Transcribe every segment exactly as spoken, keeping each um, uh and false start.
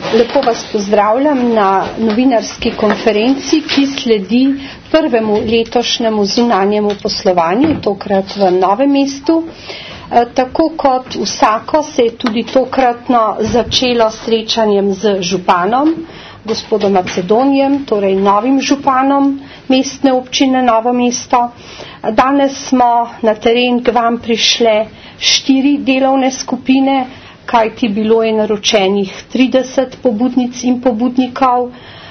Lepo vas pozdravljam na novinarski konferenci, ki sledi prvemu letošnjemu zunanjemu poslovanju, tokrat v Novem mestu. Tako kot vsako se je tudi tokratno začelo srečanjem z županom, gospodom Macedonijem, torej novim županom mestne občine Novo mesto. Danes smo na teren k vam prišle štiri delovne skupine, kajti bilo je naročenih trideset pobudnic in pobudnikov.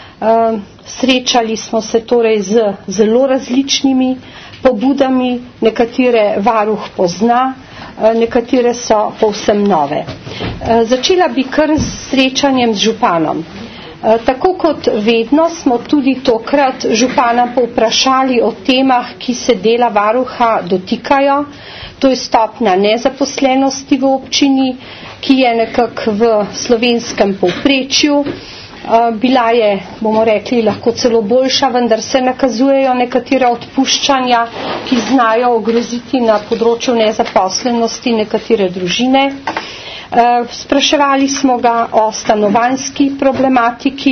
Srečali smo se torej z zelo različnimi pobudami, nekatere varuh pozna, nekatere so povsem nove. Začela bi kar s srečanjem z županom. Tako kot vedno smo tudi tokrat župana povprašali o temah, ki se dela varuha dotikajo. To je stopnja nezaposlenosti v občini, ki je nekako v slovenskem povprečju. Bila je, bomo rekli, lahko celo boljša, vendar se nakazujejo nekatera odpuščanja, ki znajo ogroziti na področju nezaposlenosti nekatere družine. Spraševali smo ga o stanovanjski problematiki.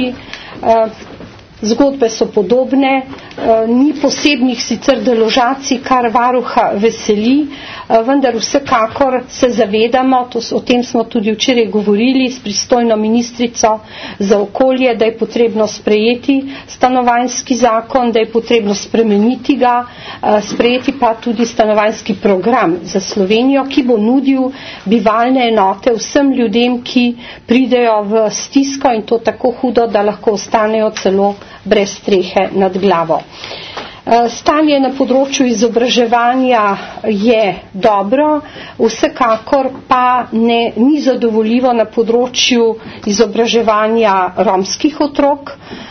Zgodbe so podobne, ni posebnih sicer deložacij, kar varuha veseli, vendar vsekakor se zavedamo, to, o tem smo tudi včeraj govorili s pristojno ministrico za okolje, da je potrebno sprejeti stanovanjski zakon, da je potrebno spremeniti ga, sprejeti pa tudi stanovanjski program za Slovenijo, ki bo nudil bivalne enote vsem ljudem, ki pridejo v stisko in to tako hudo, da lahko ostanejo celo brez strehe nad glavo. Stanje na področju izobraževanja je dobro, vsekakor pa ne, ni zadovoljivo na področju izobraževanja romskih otrok.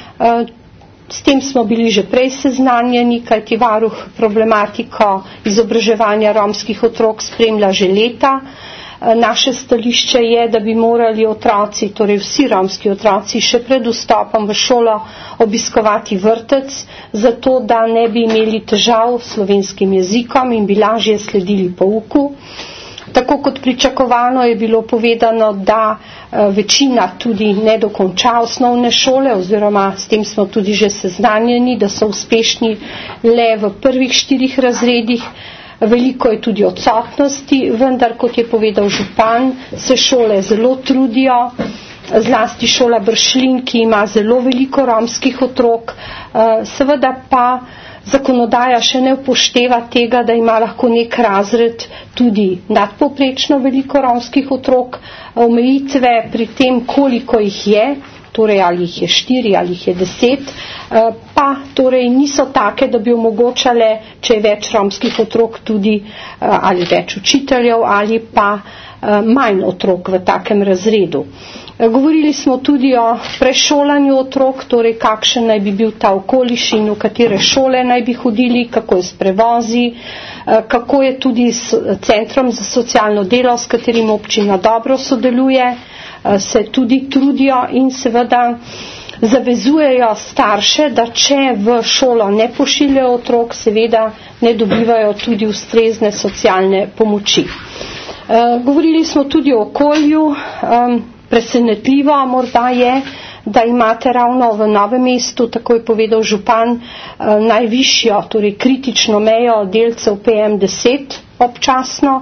S tem smo bili že prej seznanjeni, kajti varuh problematiko izobraževanja romskih otrok spremlja že leta. Naše stališče je, da bi morali otroci, torej vsi romski otroci, še pred vstopom v šolo obiskovati vrtec, zato da ne bi imeli težav s slovenskim jezikom in bi lažje sledili pouku. Tako kot pričakovano je bilo povedano, da večina tudi ne dokonča osnovne šole, oziroma s tem smo tudi že seznanjeni, da so uspešni le v prvih štirih razredih. Veliko je tudi odsotnosti, vendar, kot je povedal župan, se šole zelo trudijo, zlasti šola Bršljin, ki ima zelo veliko romskih otrok, seveda pa zakonodaja še ne upošteva tega, da ima lahko nek razred tudi nadpovprečno veliko romskih otrok. Omejitve pri tem, koliko jih je, torej ali jih je štiri ali jih je deset, pa torej niso take, da bi omogočale, če je več romskih otrok tudi ali več učiteljev ali pa manj otrok v takem razredu. Govorili smo tudi o prešolanju otrok, torej kakšen naj bi bil ta okolišin, v katere šole naj bi hodili, kako je s prevozi, kako je tudi s centrom za socialno delo, s katerim občina dobro sodeluje, se tudi trudijo in seveda zavezujejo starše, da če v šolo ne pošiljajo otrok, seveda ne dobivajo tudi ustrezne socialne pomoči. Govorili smo tudi o okolju. Presenetljivo morda je, da imate ravno v Novem mestu, tako je povedal župan, najvišjo, torej kritično mejo delcev P M deset občasno,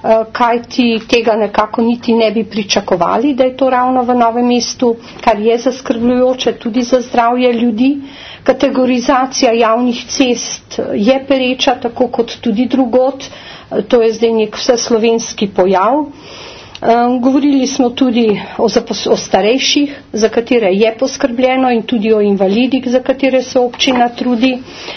kajti tega nekako niti ne bi pričakovali, da je to ravno v Novem mestu, kar je zaskrbljujoče tudi za zdravje ljudi. Kategorizacija javnih cest je pereča, tako kot tudi drugod, to je zdaj nek vseslovenski pojav. Govorili smo tudi o, zapos- o starejših, za katere je poskrbljeno, in tudi o invalidih, za katere se občina trudi.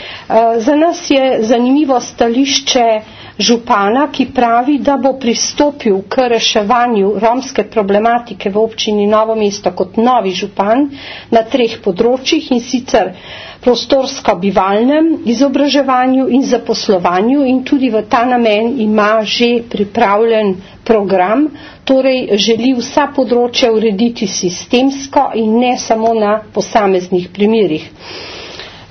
Za nas je zanimivo stališče župana, ki pravi, da bo pristopil k reševanju romske problematike v občini Novo mesto kot novi župan na treh področjih, in sicer prostorsko-bivalnem, izobraževanju in zaposlovanju, in tudi v ta namen ima že pripravljen program, torej želi vsa področja urediti sistemsko in ne samo na posameznih primerih.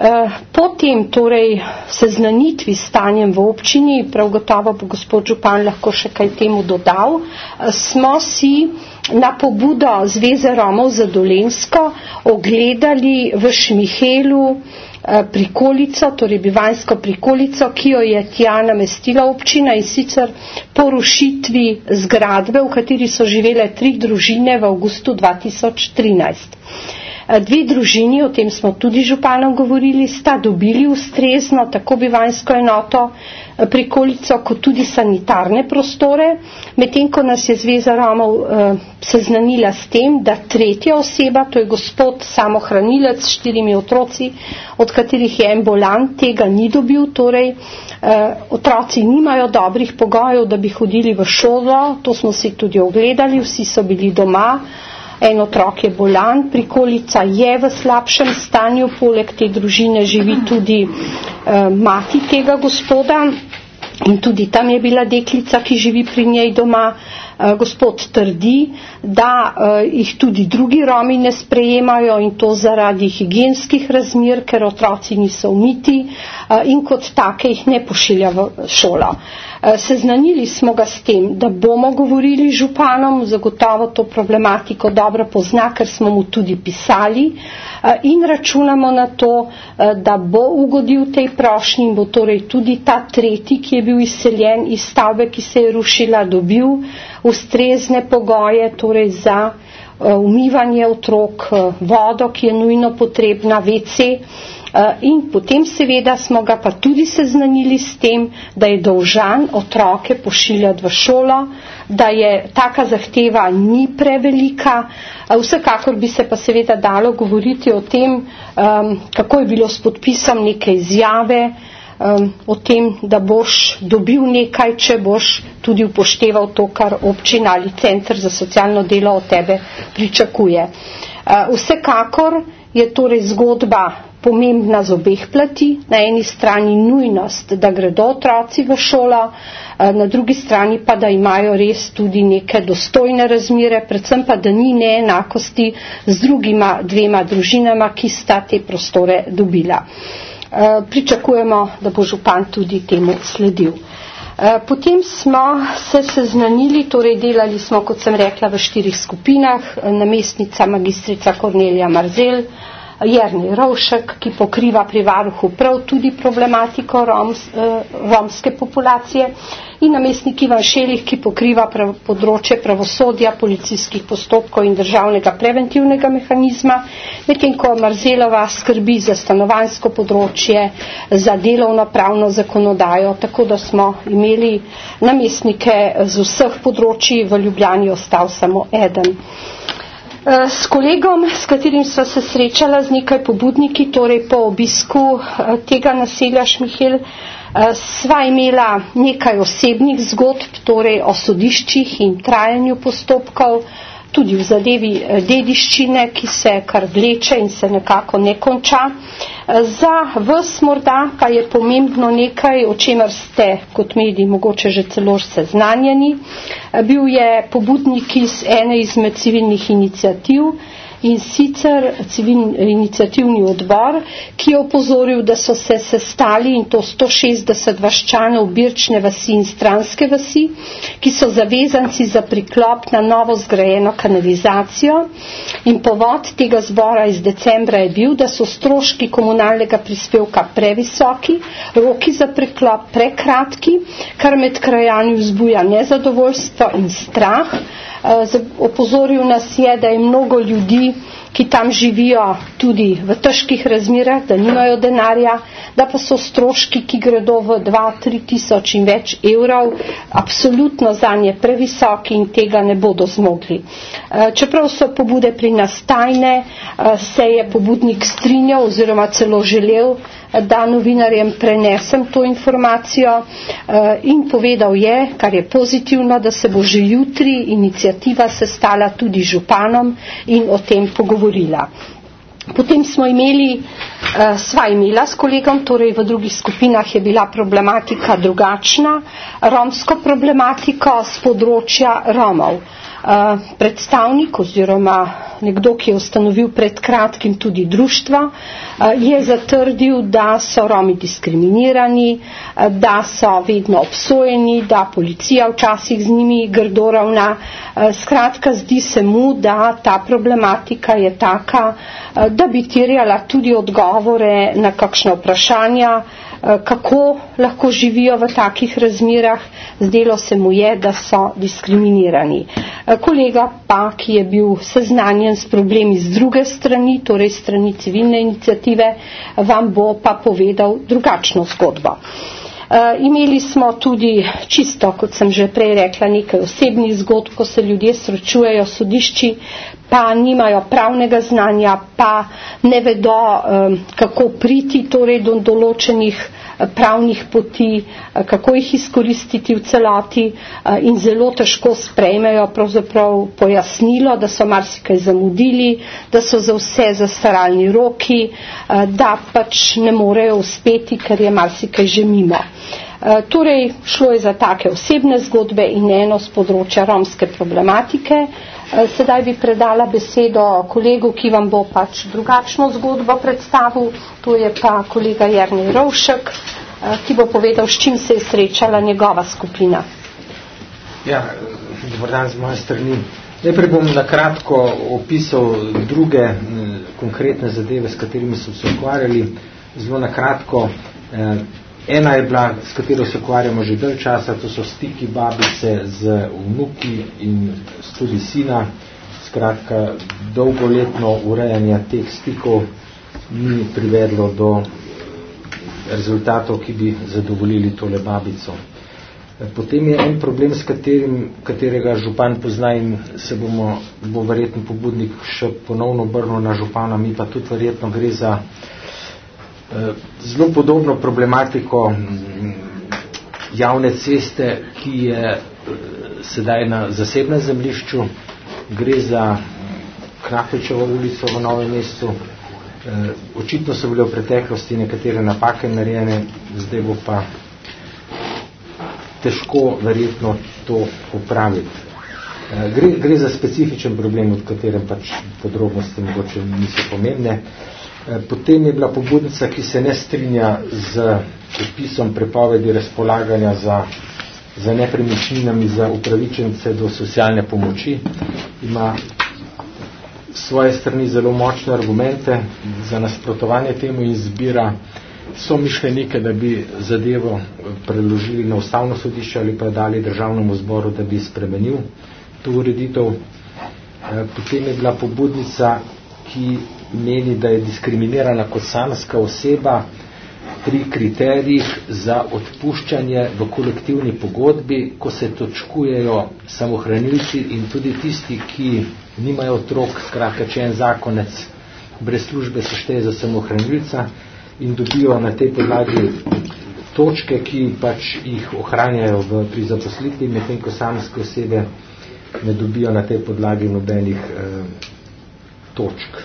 Po tem torej seznanitvi s stanjem v občini, prav gotovo bo gospod župan lahko še kaj temu dodal, smo si na pobudo Zveze Romov za Dolenjsko ogledali v Šmihelu prikolico, torej bivanjsko prikolico, ki jo je tja namestila občina, in sicer po rušitvi zgradbe, v kateri so živele tri družine v avgustu dva tisoč trinajst. Dve družini, o tem smo tudi županom govorili, sta dobili ustrezno tako bivanjsko enoto, prikolico, kot tudi sanitarne prostore, medtem ko nas je Zveza Romov eh, seznanila s tem, da tretja oseba, to je gospod samohranilec s štirimi otroci, od katerih je en bolan, tega ni dobil, torej eh, otroci nimajo dobrih pogojev, da bi hodili v šolo, to smo si tudi ogledali, vsi so bili doma. En otrok je bolan, prikolica je v slabšem stanju, poleg te družine živi tudi uh, mati tega gospoda in tudi tam je bila deklica, ki živi pri njej doma. Uh, gospod trdi, da uh, jih tudi drugi Romi ne sprejemajo in to zaradi higienskih razmer, ker otroci niso umiti uh, in kot take jih ne pošilja v šolo. Seznanili smo ga s tem, da bomo govorili z županom, zagotovo to problematiko dobro pozna, ker smo mu tudi pisali in računamo na to, da bo ugodil tej prošnji in bo torej tudi ta tretji, ki je bil izseljen iz stavbe, ki se je rušila, dobil ustrezne pogoje, torej za umivanje otrok, vodo, ki je nujno potrebna, ve ce. In potem seveda smo ga pa tudi seznanili s tem, da je dolžan otroke pošiljati v šolo, da je taka zahteva ni prevelika. Vsekakor bi se pa seveda dalo govoriti o tem, kako je bilo s podpisom neke izjave, o tem, da boš dobil nekaj, če boš tudi upošteval to, kar občina ali center za socialno delo od tebe pričakuje. Vsekakor je torej zgodba pomembna z obeh plati, na eni strani nujnost, da gredo otroci v šolo, na drugi strani pa, da imajo res tudi neke dostojne razmere, predvsem pa, da ni neenakosti z drugima dvema družinama, ki sta te prostore dobila. Pričakujemo, da bo župan tudi temu sledil. Potem smo se seznanili, torej delali smo, kot sem rekla, v štirih skupinah, namestnica magistrica Kornelija Marzel, Jernej Rovšek, ki pokriva pri varuhu prav tudi problematiko roms, romske populacije, in namestnik Ivan Šelih, ki pokriva prav, področje pravosodja, policijskih postopkov in državnega preventivnega mehanizma, medtem ko Marzelova skrbi za stanovanjsko področje, za delovno pravno zakonodajo, tako da smo imeli namestnike z vseh področji, v Ljubljani ostal samo eden. S kolegom, s katerim sva se srečala z nekaj pobudniki, torej po obisku tega naselja Šmihel, sva imela nekaj osebnih zgodb, torej o sodiščih in trajanju postopkov, tudi v zadevi dediščine, ki se kar vleče in se nekako ne konča. Za vas morda pa je pomembno nekaj, o čemer ste kot mediji mogoče že celo seznanjeni. Bil je pobudnik iz ene izmed civilnih iniciativ, in sicer civil, iniciativni odbor, ki je opozoril, da so se sestali, in to sto šestdeset vaščanov Birčne vasi in Stranske vasi, ki so zavezanci za priklop na novo zgrajeno kanalizacijo, in povod tega zbora iz decembra je bil, da so stroški komunalnega prispevka previsoki, roki za priklop prekratki, kar med krajani vzbuja nezadovoljstvo in strah. Opozoril nas je, da je mnogo ljudi, ki tam živijo tudi v težkih razmerah, da nimajo denarja, da pa so stroški, ki gredo v dva, tri tisoč in več evrov, absolutno zanje previsoki in tega ne bodo zmogli. Čeprav so pobude pri nas tajne, se je pobudnik strinjal oziroma celo želel, da novinarjem prenesem to informacijo, in povedal je, kar je pozitivno, da se bo že jutri iniciativa sestala tudi z županom in o tem pogovorila. Potem smo imeli, uh, sva imela s kolegom, torej v drugih skupinah je bila problematika drugačna, romsko problematiko z področja Romov. Uh, predstavnik oziroma nekdo, ki je ustanovil pred kratkim tudi društvo, uh, je zatrdil, da so Romi diskriminirani, uh, da so vedno obsojeni, da policija včasih z njimi grdo ravna. Uh, skratka, zdi se mu, da ta problematika je taka, uh, da bi terjala tudi odgovore na kakšna vprašanja, kako lahko živijo v takih razmerah. Zdelo se mu je, da so diskriminirani. Kolega pa, ki je bil seznanjen s problemi z druge strani, torej strani civilne iniciative, vam bo pa povedal drugačno zgodbo. Uh, imeli smo tudi čisto, kot sem že prej rekla, nekaj osebnih zgodb, ko se ljudje srečujejo sodišči, pa nimajo pravnega znanja, pa ne vedo, um, kako priti torej do določenih uh, pravnih poti, uh, kako jih izkoristiti v celoti uh, in zelo težko sprejmejo pravzaprav pojasnilo, da so marsikaj zamudili, da so za vse zastaralni roki, uh, da pač ne morejo uspeti, ker je marsikaj že mimo. Torej, šlo je za take osebne zgodbe in eno z področja romske problematike. Sedaj bi predala besedo kolegu, ki vam bo pač drugačno zgodbo predstavil. To je pa kolega Jernej Rovšek, ki bo povedal, s čim se je srečala njegova skupina. Ja, dober dan z moje strani. Najprej bom na kratko opisal druge konkretne zadeve, s katerimi so se ukvarjali. Zelo na kratko. Ena je bila, s katero se ukvarjamo že dalj časa, to so stiki babice z vnuki in tudi sina. Skratka, dolgoletno urejanje teh stikov ni privedlo do rezultatov, ki bi zadovoljili tole babico. Potem je en problem, s katerim, katerega župan pozna in se bomo, bo verjetno pobudnik še ponovno obrnil na župana, mi pa tudi verjetno gre za zelo podobno problematiko javne ceste, ki je sedaj na zasebnem zemljišču. Gre za Knafičevo ulico v Novem mestu. Očitno so bile v preteklosti nekatere napake narejene, zdaj bo pa težko verjetno to popraviti. Gre, gre za specifičen problem, od katerem pač podrobnosti mogoče niso pomembne. Potem je bila pobudnica, ki se ne strinja z opisom prepovedi razpolaganja za, za nepremičninami za upravičence do socialne pomoči. Ima svoje strani zelo močne argumente za nasprotovanje temu in zbira somišljenike, da bi zadevo preložili na Ustavno sodišče ali pa dali Državnemu zboru, da bi spremenil to ureditev. Potem je bila pobudnica, ki meni, da je diskriminirana kot samska oseba pri kriterijih za odpuščanje v kolektivni pogodbi, ko se točkujejo samohranilci in tudi tisti, ki nimajo otrok. Skratka, če en zakonec brez službe se šteje za samohranilca in dobijo na tej podlagi točke, ki pač jih ohranjajo v, pri zaposlitvi, medtem ko samske osebe ne dobijo na tej podlagi nobenih eh, točk.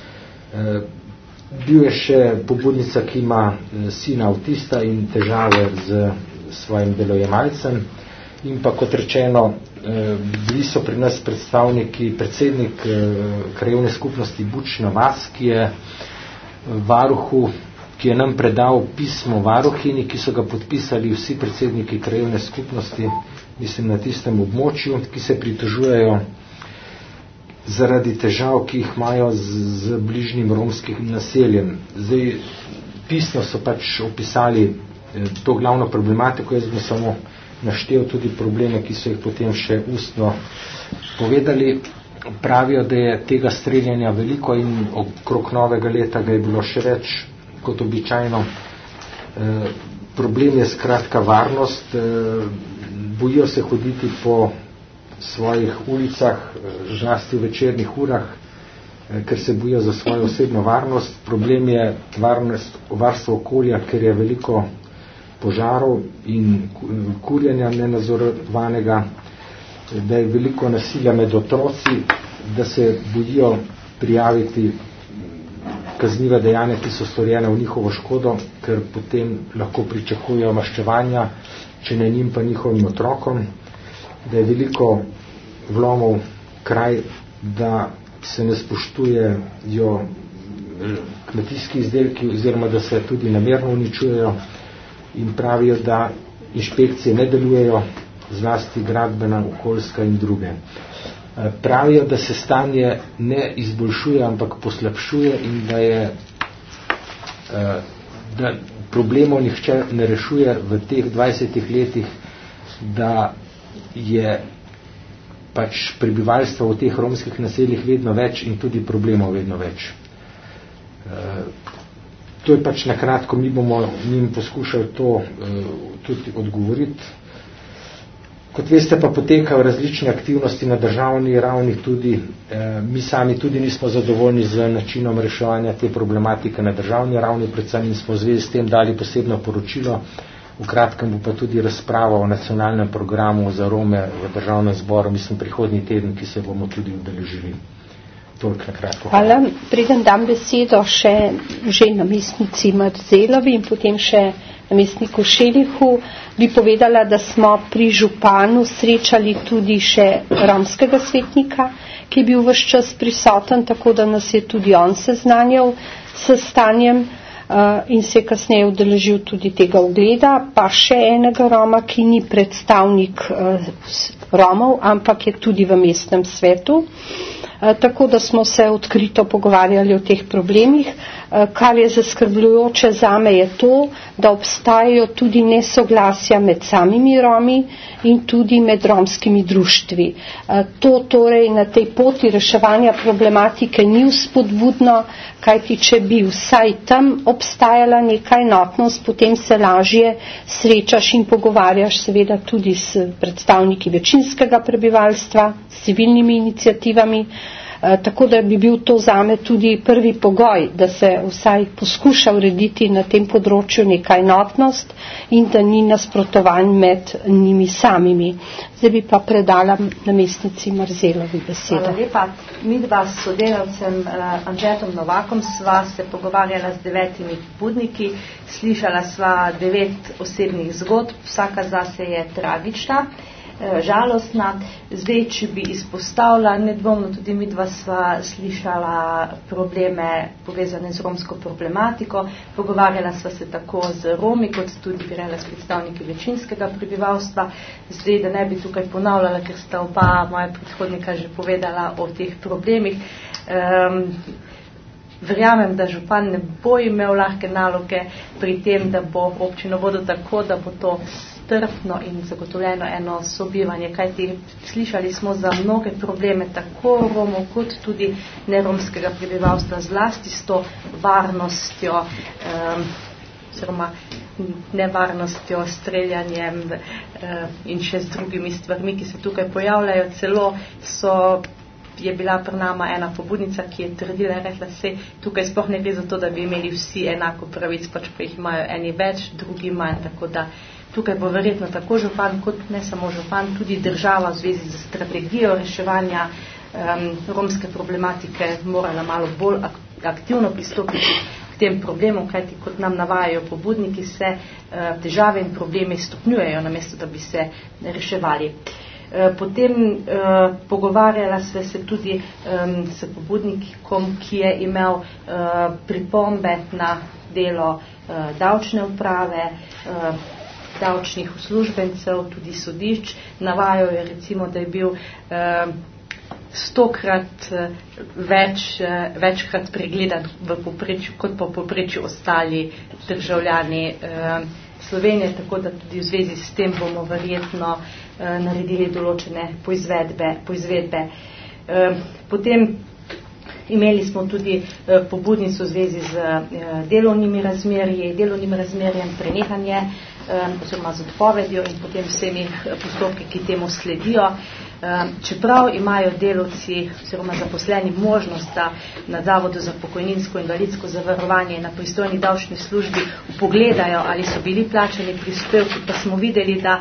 Bil je še pobudnica, ki ima sina avtista in težave z svojim delojemalcem. In pa, kot rečeno, bili so pri nas predstavniki, predsednik krajevne skupnosti Bučna vas, ki je varuhu, ki je nam predal pismo varuhini, ki so ga podpisali vsi predsedniki krajevne skupnosti, mislim na tistem območju, ki se pritožujejo zaradi težav, ki jih imajo z, z bližnjim romskim naseljem. Zdaj, pisno so pač opisali eh, to glavno problematiko, jaz bom samo naštel tudi probleme, ki so jih potem še ustno povedali. Pravijo, da je tega streljanja veliko in okrog novega leta ga je bilo še več kot običajno. Eh, problem je skratka varnost, eh, bojijo se hoditi po svojih ulicah, žlasti v večernih urah, ker se bojijo za svojo osebno varnost. Problem je varnost, varstvo okolja, ker je veliko požarov in kurjenja nenadzorovanega, da je veliko nasilja med otroci, da se bojijo prijaviti kazniva dejanja, ki so storjene v njihovo škodo, ker potem lahko pričakujejo maščevanja, če ne njim pa njihovim otrokom, da je veliko vlomov kraj, da se ne spoštujejo kmetijski izdelki oziroma da se tudi namerno uničujejo in pravijo, da inšpekcije ne delujejo, zlasti gradbena, okoljska in druge. Pravijo, da se stanje ne izboljšuje, ampak poslabšuje in da je da problemov nihče ne rešuje v teh dvajsetih letih, da je pač prebivalstvo v teh romskih naseljih vedno več in tudi problemov vedno več. To je pač nakratko, mi bomo njim poskušali to tudi odgovoriti. Kot veste, pa potekajo različne aktivnosti na državni ravni tudi. Mi sami tudi nismo zadovoljni z načinom reševanja te problematike na državni ravni, predvsem in smo v zvezi s tem dali posebno poročilo. V kratkem bo pa tudi razprava o nacionalnem programu za Rome v državnem zboru, mislim, prihodnji teden, ki se bomo tudi udeležili. Toliko na kratko. Hvala. Preden dam besedo še že namestnici Marzelovi in potem še namestniku Šelihu, bi povedala, da smo pri županu srečali tudi še romskega svetnika, ki je bil ves čas prisoten, tako da nas je tudi on seznanjal s stanjem uh, in se je kasneje udeležil tudi tega ogleda, pa še enega Roma, ki ni predstavnik uh, Romov, ampak je tudi v mestnem svetu. Tako da smo se odkrito pogovarjali o teh problemih. Kar je zaskrbljujoče zame je to, da obstajajo tudi nesoglasja med samimi Romi in tudi med romskimi društvi. To torej na tej poti reševanja problematike ni vzpodbudno, kajti če bi vsaj tam obstajala neka enotnost, potem se lažje srečaš in pogovarjaš seveda tudi s predstavniki večinskega prebivalstva, s civilnimi iniciativami. Tako da bi bil to zame tudi prvi pogoj, da se vsaj poskuša urediti na tem področju neka enotnost in da ni nasprotovanj med njimi samimi. Zdaj bi pa predala namestnici Marzelovi besedo. Hvala lepa. Mi dva s sodelavcem uh, Anžetom Novakom sva se pogovarjala z devetimi pobudniki, slišala sva devet osebnih zgodb, vsaka zase je tragična, žalostna. Zdaj, če bi izpostavila, nedvomno tudi mi dva sva slišala probleme povezane z romsko problematiko, pogovarjala sva se tako z Romi, kot tudi birala s predstavniki večinskega prebivalstva. Zdaj, da ne bi tukaj ponavljala, ker sta oba moja predhodnika že povedala o teh problemih. Um, Verjamem, da župan ne bo imel lahke naloge pri tem, da bo občino vodil tako, da bo to strpno in zagotovljeno eno sobivanje, kajti slišali smo za mnoge probleme tako Romov kot tudi neromskega prebivalstva, zlasti s to varnostjo, um, oziroma nevarnostjo, streljanjem um, in še z drugimi stvarmi, ki se tukaj pojavljajo. Celo so je bila pri nama ena pobudnica, ki je trdila in rekla, se tukaj sploh ne gre za to, da bi imeli vsi enako pravic, pač pa jih imajo eni več, drugi manj, tako da tukaj bo verjetno tako župan, kot ne samo župan, tudi država v zvezi z strategijo reševanja um, romske problematike morala malo bolj ak- aktivno pristopiti k tem problemom, kajti kot nam navajajo pobudniki, se uh, težave in problemi stopnjujejo, namesto da bi se reševali. Potem uh, pogovarjala sva se tudi um, s pobudnikom, ki je imel uh, pripombe na delo uh, davčne uprave, uh, davčnih uslužbencev, tudi sodišč. Navajajo je recimo, da je bil uh, stokrat uh, več, uh, večkrat pregledan v poprečju, kot pa v poprečju ostali državljani uh, Slovenije, tako da tudi v zvezi s tem bomo verjetno uh, naredili določene poizvedbe. poizvedbe. Uh, potem imeli smo tudi uh, pobudnico v zvezi z uh, delovnimi razmerji, delovnim razmerjem, prenehanje uh, oziroma z odpovedjo in potem vsemi postopki, ki temu sledijo. Čeprav imajo delavci oziroma zaposleni možnost, da na Zavodu za pokojninsko in invalidsko zavarovanje na pristojni davčni službi pogledajo, ali so bili plačani prispevki, pa smo videli, da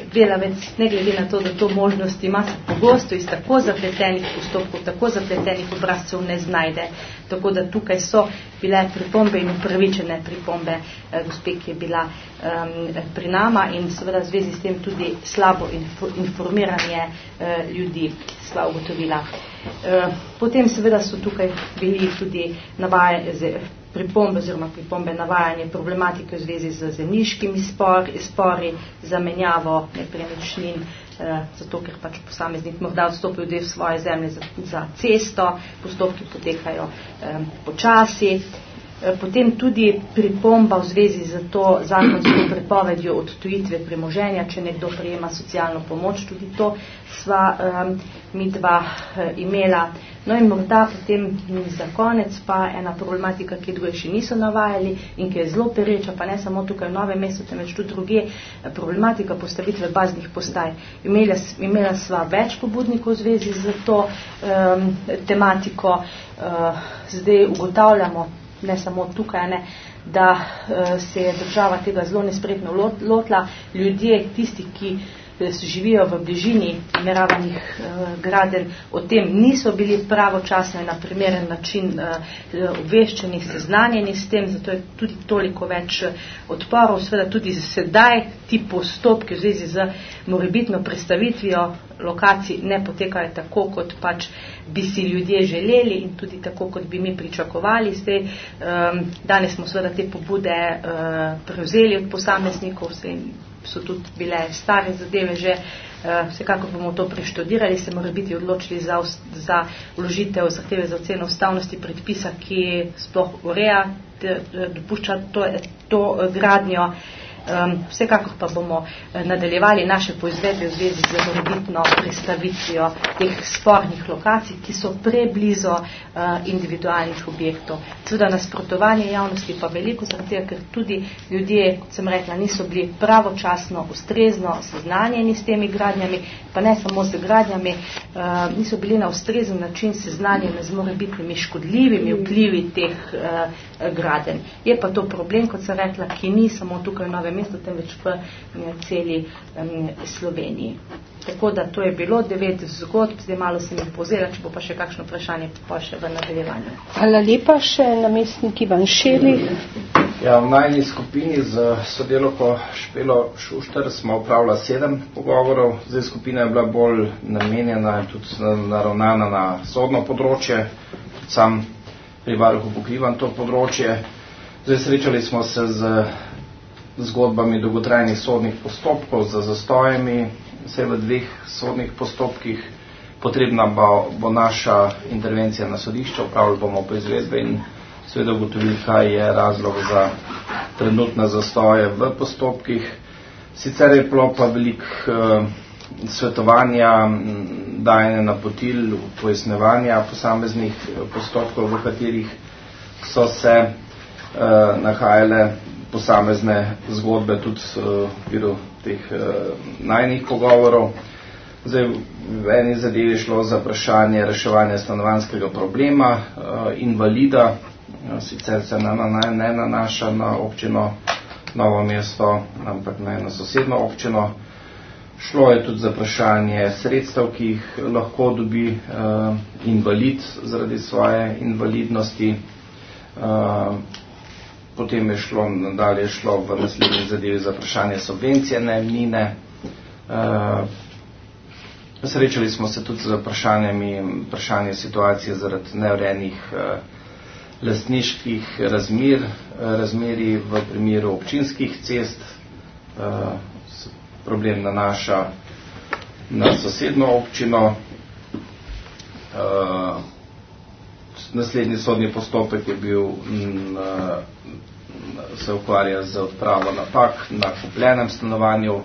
delavec, ne glede na to, da to možnost ima, se pogosto iz tako zapletenih postopkov, tako zapletenih obrazcev ne znajde. Tako da tukaj so bile pripombe in upravičene pripombe eh, gospe, ki je bila um, pri nama in seveda v zvezi s tem tudi slabo info, informiranje eh, ljudi sva ugotovila. Eh, potem seveda so tukaj bili tudi navaje, pripombe oziroma pripombe navajanje problematike v zvezi z zemljiškimi spor, spori, zamenjavo nepremičnin, eh, zato ker pač posameznik morda odstopil del svoje zemlje za, za cesto, postopki potekajo eh, počasi. Eh, potem tudi pripomba v zvezi z to zakonsko prepovedjo odtujitve premoženja, če nekdo prejema socialno pomoč, tudi to sva eh, mi dva eh, imela. No in morda potem za konec pa ena problematika, ki druge še niso navajali in ki je zelo pereča, pa ne samo tukaj v Novem mestu, temveč tudi druge, problematika postavitve baznih postaj. Imela, imela sva več pobudnikov v zvezi z to um, tematiko. Uh, zdaj ugotavljamo, ne samo tukaj, ne, da uh, se je država tega zelo nespretno lotila. Ljudje, tisti, ki živijo v bližini nameravanih uh, gradenj, o tem niso bili pravočasno in na primeren način uh, obveščeni, seznanjeni s tem, zato je tudi toliko več odporov. Seveda tudi sedaj ti postopki v zvezi z morebitno prestavitvijo lokacij ne potekajo tako, kot pač bi si ljudje želeli in tudi tako, kot bi mi pričakovali. Zdaj, um, danes smo seveda te pobude uh, prevzeli od posameznikov, se so tudi bile stare zadeve že, uh, vsekakor bomo to preštudirali, se mora biti odločili za, za vložitev zahteve za oceno ustavnosti predpisa, ki sploh ureja, te, dopušča to, to gradnjo. Um, vsekakor pa bomo nadaljevali naše poizvedbe v zvezi z morebitno prestavitvijo teh spornih lokacij, ki so preblizu uh, individualnih objektov. Seveda nasprotovanje javnosti pa veliko, zaradi ker tudi ljudje, kot sem rekla, niso bili pravočasno, ustrezno seznanjeni s temi gradnjami, pa ne samo z gradnjami, uh, niso bili na ustrezen način seznanjeni z morebitnimi škodljivimi vplivi teh uh, gradenj. Je pa to problem, kot sem rekla, ki ni samo tukaj v Novem mestu, temveč v celi um, Sloveniji. Tako da to je bilo devet zgodb, zdaj malo sem jih povzela, če bo pa še kakšno vprašanje, pa še v nadaljevanju. Hvala lepa, še namestnik Ivan Šeli. Ja, v najni skupini z sodelovko Špelo Šušter smo opravila sedem pogovorov. Zdaj skupina je bila bolj namenjena in tudi naravnana na sodno področje. Sam pri varuhu pokrivam to področje. Zdaj srečali smo se z zgodbami dolgotrajnih sodnih postopkov, za zastojami, vse v dveh sodnih postopkih. Potrebna bo, bo naša intervencija na sodišče, opravili bomo poizvedbe in seveda ugotovili, kaj je razlog za trenutne zastoje v postopkih. Sicer je bilo pa veliko uh, svetovanja, dajanja napotil, pojasnevanja posameznih postopkov, v katerih so se uh, nahajale posamezne zgodbe tudi v okviru teh uh, najnih pogovorov. Zdaj, v eni zadevi je šlo za vprašanje reševanja stanovanjskega problema, uh, invalida, uh, sicer se ne, ne, ne nanaša na občino Novo mesto, ampak na eno sosedno občino. Šlo je tudi za vprašanje sredstev, ki jih lahko dobi uh, invalid zaradi svoje invalidnosti. Uh, Potem je šlo, nadalje je šlo v naslednji zadevi za vprašanje subvencije najemnine. Uh, srečali smo se tudi z vprašanjami, vprašanje situacije zaradi neurejenih uh, lastniških razmer, uh, razmeri v primeru občinskih cest. Uh, problem nanaša na sosedno občino. Uh, Naslednji sodni postopek je bil, m, se ukvarja z odpravo napak na kupljenem stanovanju.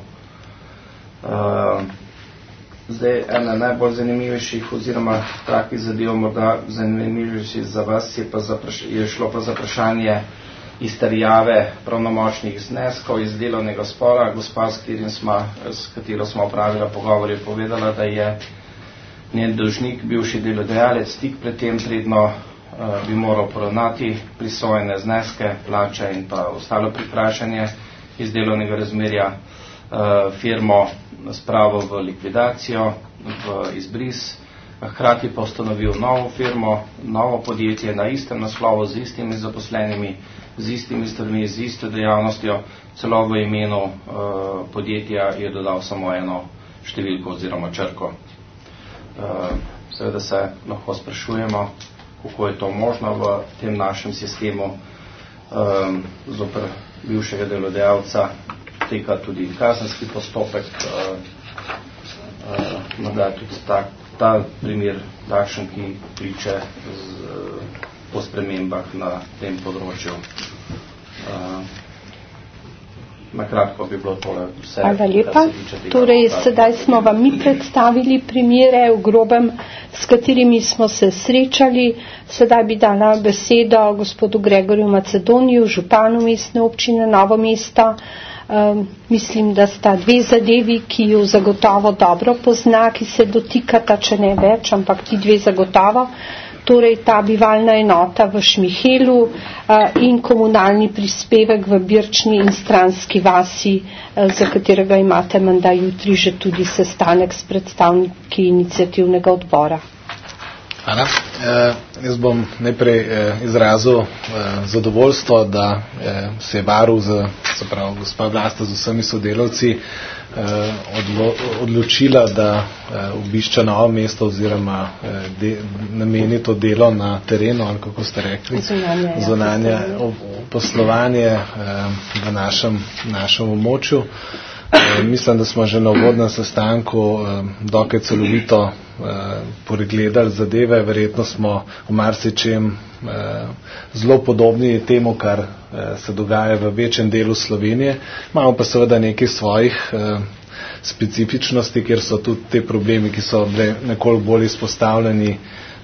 Zdaj, ena najbolj zanimivejših oziroma takih zadev, morda zanimivejših za vas, je, pa za, je šlo pa za vprašanje izterjave pravnomočnih zneskov iz delovnega spora. Gospa, s, smo, s katero smo opravila pogovor, je povedala, da je njen dolžnik, bivši delodajalec, tik pred tem predno uh, bi moral poravnati prisojene zneske, plače in pa ostalo priprašanje iz delovnega razmerja. firmo spravil v likvidacijo, v izbris, hkrati pa ustanovil novo firmo, novo podjetje na istem naslovu, z istimi zaposlenimi, z istimi stvarmi, z isto dejavnostjo, celo v imenu uh, podjetja je dodal samo eno številko oziroma črko. Uh, seveda se lahko sprašujemo, kako je to možno v tem našem sistemu. Um, zoper bivšega delodajalca teka tudi kazenski postopek, uh, uh, morda tudi tak, ta primer takšen, ki priče z, uh, po spremembah na tem področju. Uh, na kratko bi bilo tole vse. Hvala lepa. Torej, sedaj smo vam mi predstavili primere v grobem, s katerimi smo se srečali. Sedaj bi dala besedo gospodu Gregorju Macedoniju, županu mestne občine Novo mesto. Um, mislim, da sta dve zadevi, ki jo zagotovo dobro pozna, ki se dotikata, če ne več, ampak ti dve zagotovo. Torej ta bivalna enota v Šmihelu uh, in komunalni prispevek v Birčni in Stranski vasi, uh, za katerega imate menda jutri že tudi sestanek s predstavniki iniciativnega odbora. Hvala. Eh, jaz bom najprej eh, izrazil eh, zadovoljstvo, da eh, se je varuh, se pravi gospa Vlasta z vsemi sodelavci, eh, odlo, odločila, da eh, obišča Novo mesto oziroma eh, de, nameni to delo na terenu, ali kako ste rekli, zunanje, zunanje ja, poslovanje eh, v našem, našem območju. E, mislim, da smo že na uvodnem sestanku e, dokaj celovito e, pregledali zadeve. Verjetno smo v marsičem e, zelo podobni temu, kar e, se dogaja v večjem delu Slovenije. Imamo pa seveda nekaj svojih e, specifičnosti, kjer so tudi te problemi, ki so bile nekoliko bolj izpostavljeni e,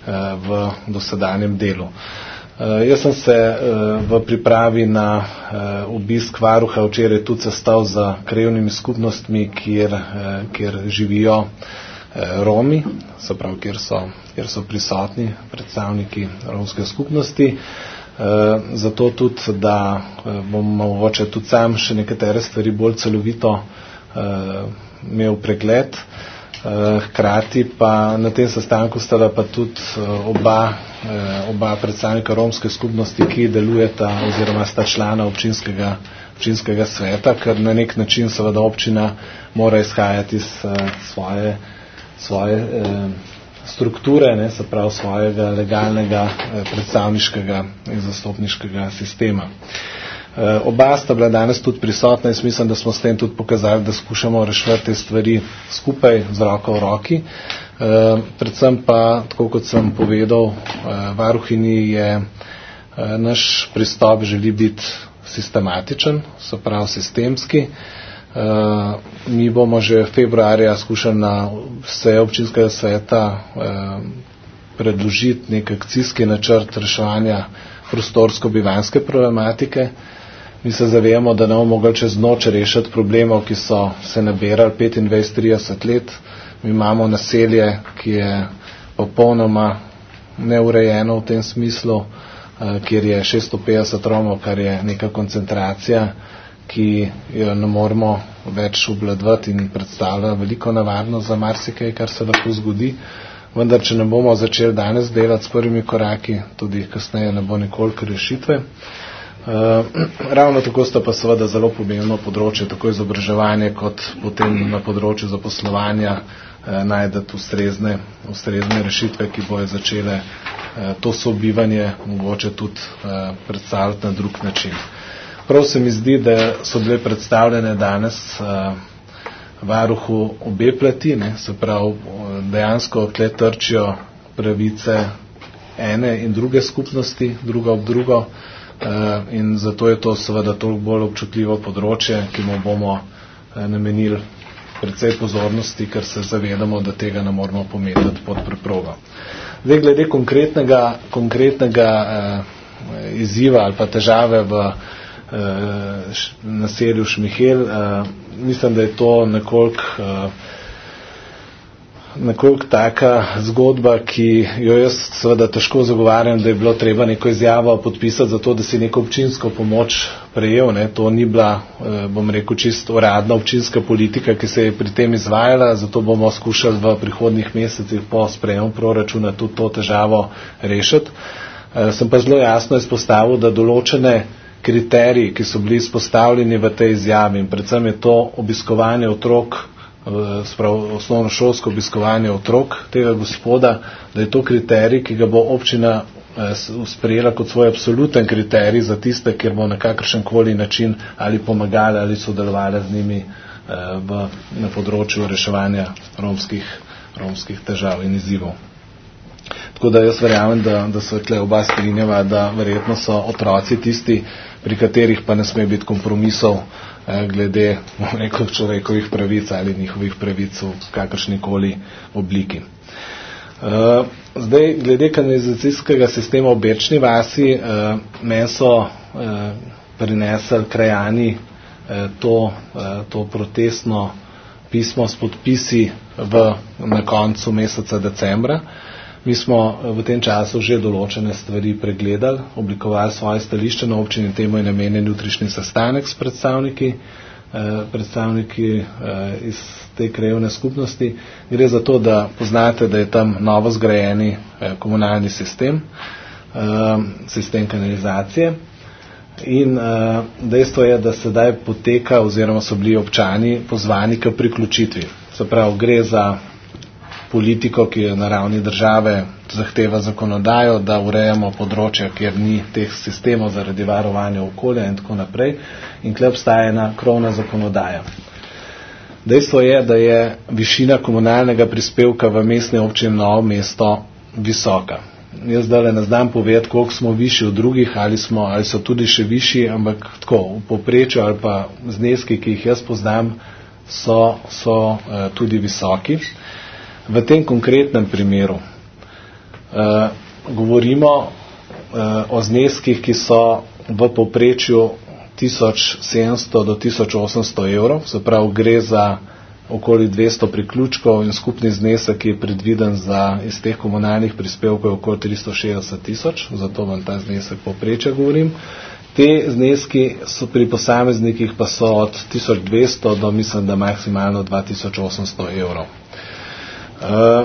v dosedanjem delu. Uh, jaz sem se uh, v pripravi na uh, obisk varuha včeraj tudi sestal za krajevnimi skupnostmi, kjer, uh, kjer živijo uh, Romi, se pravi, kjer so, kjer so prisotni predstavniki romske skupnosti. Uh, zato tudi, da uh, bom mogoče tudi sam še nekatere stvari bolj celovito uh, imel pregled. Hkrati pa na tem sestanku sta pa tudi oba, oba predstavnika romske skupnosti, ki delujeta oziroma sta člana občinskega, občinskega sveta, ker na nek način seveda občina mora izhajati iz svoje, svoje strukture, ne, se pravi svojega legalnega predstavniškega in zastopniškega sistema. Oba sta bila danes tudi prisotna in mislim, da smo s tem tudi pokazali, da skušamo rešiti te stvari skupaj z roko v roki. Predvsem pa, tako kot sem povedal, varuhinji je naš pristop želi biti sistematičen, se pravi sistemski. Mi bomo že februarja skušali na vse občinskega sveta predložiti nek akcijski načrt reševanja prostorsko-bivanjske problematike. Mi se zavemo, da ne bomo mogli čez noč rešiti problemov, ki so se nabirali petindvajset trideset let. Mi imamo naselje, ki je popolnoma neurejeno v tem smislu, kjer je šeststo petdeset Romov, kar je neka koncentracija, ki jo ne moremo več obvladovati in predstavlja veliko nevarnost za marsikaj, kar se lahko zgodi. Vendar, če ne bomo začeli danes delati s prvimi koraki, tudi kasneje ne bo nekoliko rešitve. Uh, ravno tako sta pa seveda zelo pomembno področje, tako izobraževanje kot potem na področju zaposlovanja uh, najdeti ustrezne, ustrezne rešitve, ki bojo začele uh, to sobivanje mogoče tudi uh, predstavljati na drug način. Prav se mi zdi, da so bile predstavljene danes uh, varuhu obe plati, ne, se pravi dejansko tle trčijo pravice ene in druge skupnosti, druga ob drugo. Uh, in zato je to seveda toliko bolj občutljivo področje, ki mu bomo uh, namenili precej pozornosti, ker se zavedamo, da tega ne moramo pometati pod preprogo. Zdaj, glede konkretnega, konkretnega uh, izziva ali pa težave v uh, naselju Šmihel, uh, mislim, da je to nekoliko uh, nekoliko taka zgodba, ki jo jaz seveda težko zagovarjam, da je bilo treba neko izjavo podpisati za to, da si neko občinsko pomoč prejel. Ne. To ni bila, bom rekel, čisto uradna občinska politika, ki se je pri tem izvajala, zato bomo skušali v prihodnjih mesecih po sprejemu proračuna tudi to težavo rešiti. Sem pa zelo jasno izpostavil, da določene kriteriji, ki so bili izpostavljeni v tej izjavi, in predvsem je to obiskovanje otrok, sprav osnovnošolsko obiskovanje otrok tega gospoda, da je to kriterij, ki ga bo občina sprejela kot svoj absoluten kriterij za tiste, kjer bo na kakršen koli način ali pomagala ali sodelovala z njimi v, na področju reševanja romskih, romskih težav in izzivov. Tako da jaz verjamem, da, da so tle oba strinjava, da verjetno so otroci tisti, pri katerih pa ne sme biti kompromisov eh, glede rekel, človekovih pravic ali njihovih pravic v kakršnikoli obliki. Uh, zdaj, glede kanalizacijskega sistema v Bečni vasi, uh, men so uh, prinesli krajani uh, to, uh, to protestno pismo s podpisi v, na koncu meseca decembra. Mi smo v tem času že določene stvari pregledali, oblikovali svoje stališče na občini, temu je namenjen jutrišnji sestanek s predstavniki, eh, predstavniki eh, iz te krajevne skupnosti. Gre za to, da poznate, da je tam novo zgrajeni eh, komunalni sistem, eh, sistem kanalizacije. In uh, dejstvo je, da sedaj poteka oziroma so bili občani pozvani k priključitvi. Se pravi, gre za politiko, ki je na ravni države zahteva zakonodajo, da urejamo področja, kjer ni teh sistemov zaradi varovanja okolja in tako naprej. In tukaj obstaja ena krovna zakonodaja. Dejstvo je, da je višina komunalnega prispevka v mestni občini Novo mesto visoka. Jaz zdaj ne znam povedati, koliko smo višji od drugih, ali, smo, ali so tudi še višji, ampak tako, v povprečju ali pa zneski, ki jih jaz poznam, so, so uh, tudi visoki. V tem konkretnem primeru uh, govorimo uh, o zneskih, ki so v povprečju tisoč sedemsto do tisoč osemsto evrov, se pravi, gre za okoli dvesto priključkov in skupni znesek, ki je predviden za iz teh komunalnih prispevkov okoli tristo šestdeset tisoč, zato vam ta znesek povprečja govorim. Te zneski so pri posameznikih pa so od tisoč dvesto do mislim, da maksimalno dva tisoč osemsto evrov. Uh,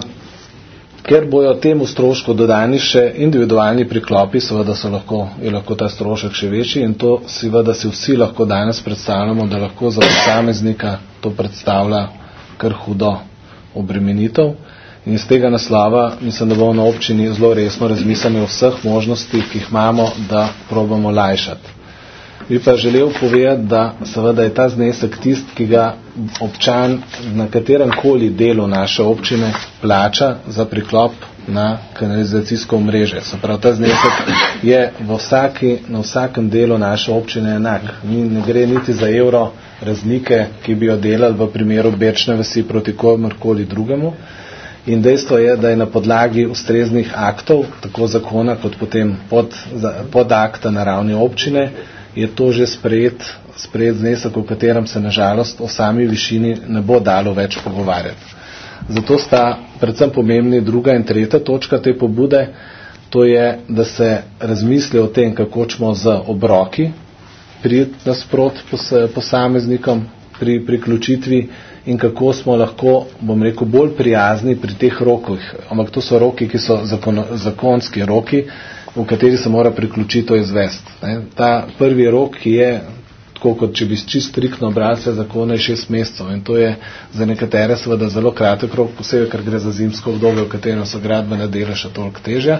ker bojo temu strošku dodani še individualni priklopi, seveda so lahko, je lahko ta strošek še večji in to seveda si vsi lahko danes predstavljamo, da lahko za posameznika to predstavlja kar hudo obremenitev. In iz tega naslova mislim, da bomo na občini zelo resno razmislili o vseh možnostih, ki jih imamo, da probamo lajšati. Bi pa želel povedati, da seveda je ta znesek tist, ki ga občan na katerem koli delu naše občine plača za priklop na kanalizacijsko omrežje. Se pravi, ta znesek je v vsaki, na vsakem delu naše občine enak. Ni, ne gre niti za evro razlike, ki bi jo delali v primeru Bečne vasi proti komorkoli drugemu. In dejstvo je, da je na podlagi ustreznih aktov, tako zakona kot potem pod, pod akta na ravni občine, je to že sprejet, sprejet znesek, o katerem se nažalost o sami višini ne bo dalo več pogovarjati. Zato sta predvsem pomembni druga in tretja točka te pobude, to je, da se razmisli o tem, kako ćemo z obroki priti nasprot posameznikom pri priključitvi in kako smo lahko, bom rekel, bolj prijazni pri teh rokih. Ampak to so roki, ki so zakon, zakonski roki, v kateri se mora priključitev izvesti. Ta prvi rok, ki je, tako kot če bi čist striktno brali vse zakone, je šest mesecev in to je za nekatere seveda zelo kratek rok, posebej, ker gre za zimsko obdobje, v katerem so gradbena dela še toliko težja.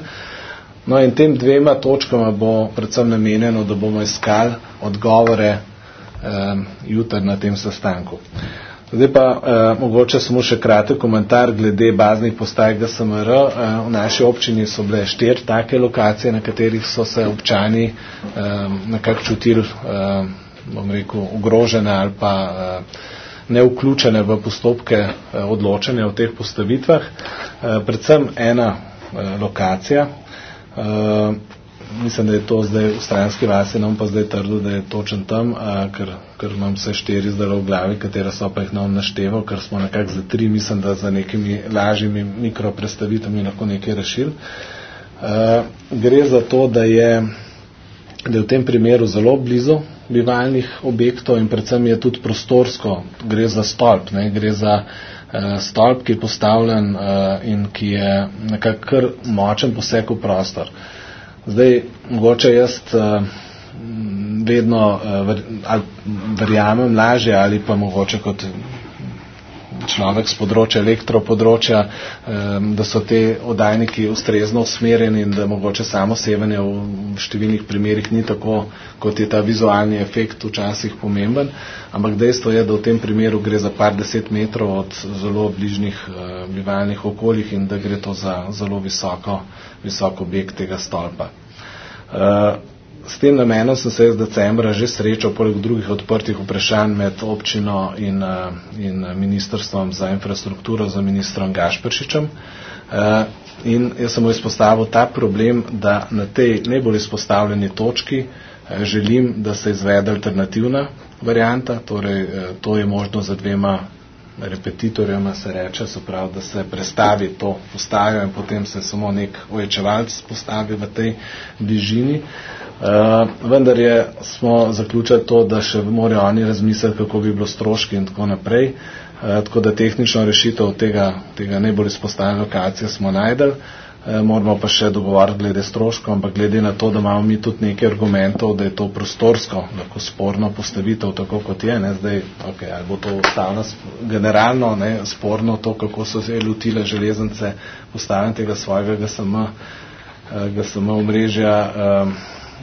No in tem dvema točkama bo predvsem namenjeno, da bomo iskali odgovore um, jutri na tem sestanku. Zdaj pa eh, mogoče samo še kratek komentar glede baznih postaj G S M R. Eh, v naši občini so bile štiri take lokacije, na katerih so se občani eh, nekako čutili, eh, bom rekel, ogrožene ali pa eh, nevključene v postopke eh, odločanja o teh postavitvah. Eh, predvsem ena eh, lokacija, eh, mislim, da je to zdaj v Stranski vasi, nam pa zdaj trdil, da je točen tam, a, ker, ker imam vse štiri zdaj v glavi, katera so pa jih nam našteval, ker smo nekako za tri, mislim, da za nekimi lažjimi mikroprestavitami lahko nekaj rešili. Uh, gre za to, da je, da je v tem primeru zelo blizu bivalnih objektov in predvsem je tudi prostorsko, gre za stolp, ne, gre za uh, stolp, ki je postavljen uh, in ki je nekako kar močen poseg v prostor. Zdaj, mogoče jaz uh, vedno uh, ver, ali verjamem lažje ali pa mogoče kot človek z področja elektropodročja, da so te oddajniki ustrezno usmerjeni in da mogoče samo sevanje v številnih primerih ni tako, kot je ta vizualni efekt včasih pomemben, ampak dejstvo je, da v tem primeru gre za par deset metrov od zelo bližnjih bivalnih okoljih in da gre to za zelo visoko, visoko objekt tega stolpa. S tem namenom sem se z decembra že srečal poleg drugih odprtih vprašanj med občino in, in ministrstvom za infrastrukturo, za ministrom Gašperšičem. In jaz sem mu izpostavil ta problem, da na tej najbolj izpostavljeni točki želim, da se izvede alternativna varianta, torej to je možno za dvema repetitorjema se reče, se pravi, da se prestavi to postajo in potem se samo nek ojačevalc postavi v tej bližini. Uh, vendar je, smo zaključili to, da še morajo oni razmisliti, kako bi bilo stroški in tako naprej. Uh, tako da tehnično rešitev tega, tega najbolj izpostavljene lokacije smo najdeli. Uh, moramo pa še dogovoriti glede stroškov, ampak glede na to, da imamo mi tudi nekaj argumentov, da je to prostorsko lahko sporno postavitev, tako kot je. Ne, zdaj, okay, ali bo to ustavno generalno ne, sporno to, kako so se lotile železnice postavljanja tega svojega G S M, uh, G S M omrežja. Uh,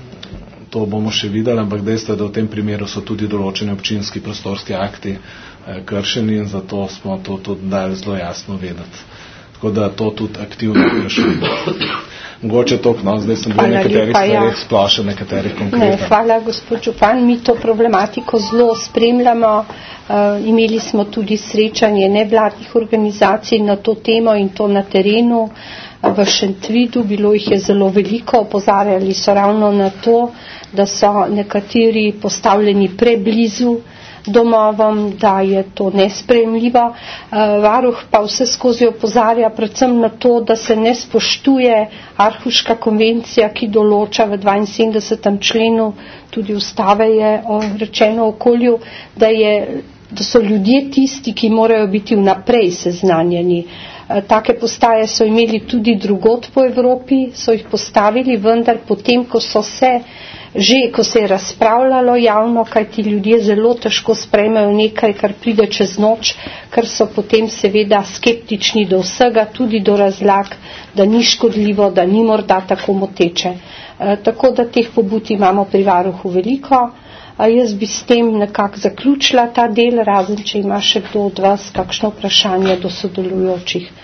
To bomo še videli, ampak dejstvo je, da v tem primeru so tudi določeni občinski prostorski akti eh, kršeni in zato smo to tudi dali zelo jasno vedeti. Tako da to tudi aktivno vprašamo. Mogoče toliko, no, zdaj sem bil v nekaterih stvarih ja. Splošen, nekaterih konkretno. Ne, hvala, gospod župan. Mi to problematiko zelo spremljamo. Uh, imeli smo tudi srečanje nevladnih organizacij na to temo in to na terenu. V Šentvidu, bilo jih je zelo veliko, opozarjali so ravno na to, da so nekateri postavljeni preblizu domovom, da je to nesprejemljivo. Varuh pa vse skozi opozarja predvsem na to, da se ne spoštuje Arhuška konvencija, ki določa v dvainsedemdesetem členu, tudi ustave je rečeno o okolju, da, je, da so ljudje tisti, ki morajo biti vnaprej seznanjeni. Take postaje so imeli tudi drugod po Evropi, so jih postavili, vendar potem, ko so se že, ko se je razpravljalo javno, kaj ti ljudje zelo težko sprejmejo nekaj, kar pride čez noč, ker so potem seveda skeptični do vsega, tudi do razlag, da ni škodljivo, da ni morda tako moteče. E, tako da teh pobud imamo pri varuhu veliko. A jaz bi s tem nekako zaključila ta del, razen če ima še kdo od vas kakšno vprašanje do sodelujočih.